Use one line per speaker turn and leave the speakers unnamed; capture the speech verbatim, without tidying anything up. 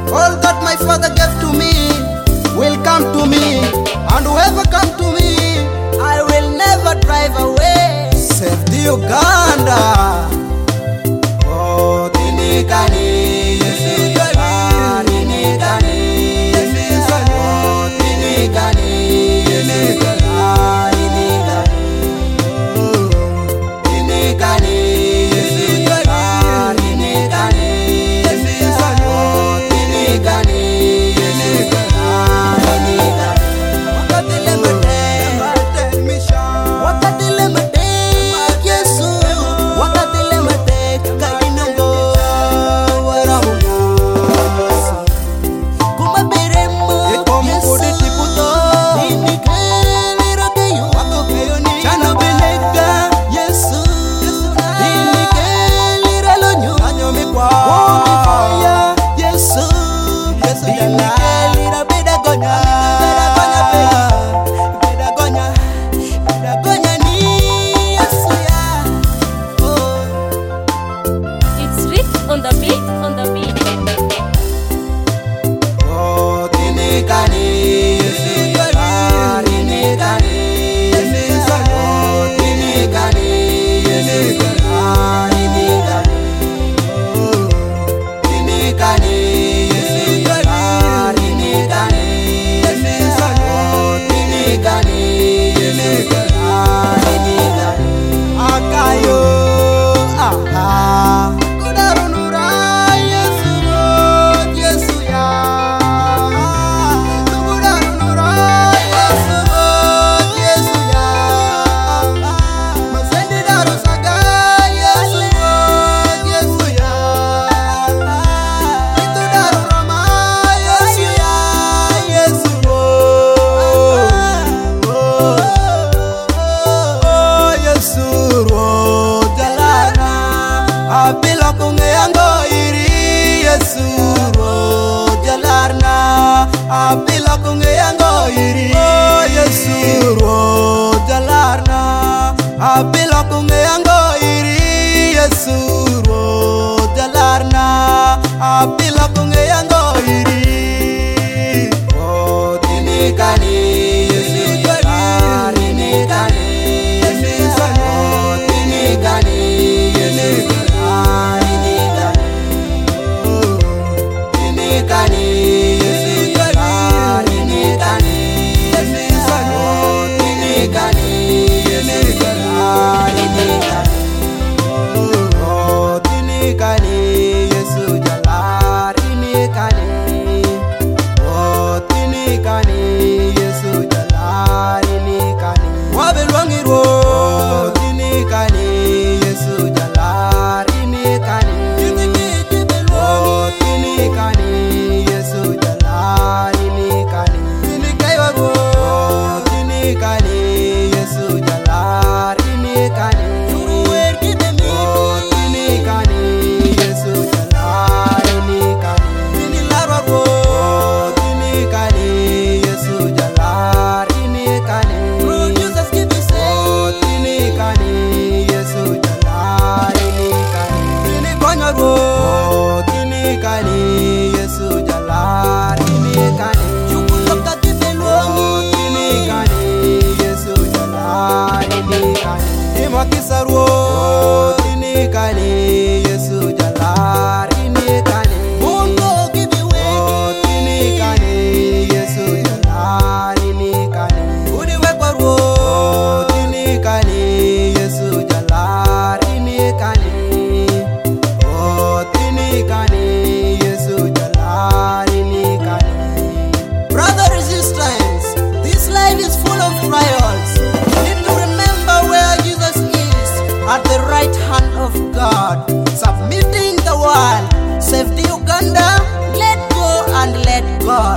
All that my Father gave to me will come to me, and whoever come to me, I will never drive away. Save the Uganda. Oh, tinikani, Yesu jalari, tinikani, oh, tinikani, Yesu jalari, tinikani, Yesu jalari, tinikani, oh, tinikani, Yesu jalari, wakati lemete, wakati lemete, Yesu, wakati lemete, kainongo waramu, kuma beremo, Yesu, inikeni rokeyo, chano belega, Yesu, inikeni relonyo, omifaya, Yesu, inikeni rabedagonya, bedagonya, bedagonya ni Yesu ya. Oh.
It's Rick on the beat, on the beat.
Oh, tinikani, Yesu jalari, tinikani, oh, tinikani, Yesu jalari, tinikani, Yesu jalari, tinikani, oh, tinikani, Yesu jalari, akayo, aha, kudarunura, Yesu, Yesu ya, kudarunura, Yesu, Yesu ya, masendi darusaga, Yesu, Yesu ya, itu darurama, Yesu ya, Yesu, oh, oh, Yesu, oh, jalana, apila kungeyango iri, Yesu, oh, jalarna, apila kungeyango iri, oh, Yesu, oh, jalarna, apila kungeyango iri, Yesu, oh, jalarna, apila kungeyango iri, oh, tinikani, Yesu jalari, tinikani, oh, tinikani, Yesu jalari, tinikani, Yesu jalari, tinikani, oh, tinikani, Yesu jalari, oh, tinikani, Yesu jalari, tinikani, oh, tinikani, Yesu jalari, tinikani, wabelwangiro, oh, tinikani, Yesu jalari, tinikani, oh, tinikani, Yesu jalari, tinikani, tinikaiwaro, oh, tinikani, Yesu jalari, tinikani, oh, tinikani, Yesu jalari, tinikani, tinilarwaro, oh, tinikani, Yesu jalari, tinikani, oh, tinikani, Yesu jalari, tinikani, tinikonyaro, oh, tinikani, Yesu jalari, tinikani, oh, tinikani, Yesu jalari, tinikani, imakisarwo, oh, tinikani, Yesu jalari, tinikani, oh, tinikani, Yesu jalari, tinikani, udiwekwarwo, oh, tinikani, Yesu jalari, tinikani, oh, tinikani, Yesu jalari, tinikani. Brother resistance, this life is full of trials. You need to remember where Jesus is, at the right hand of God, submitting the world, save the Uganda, let go and let God.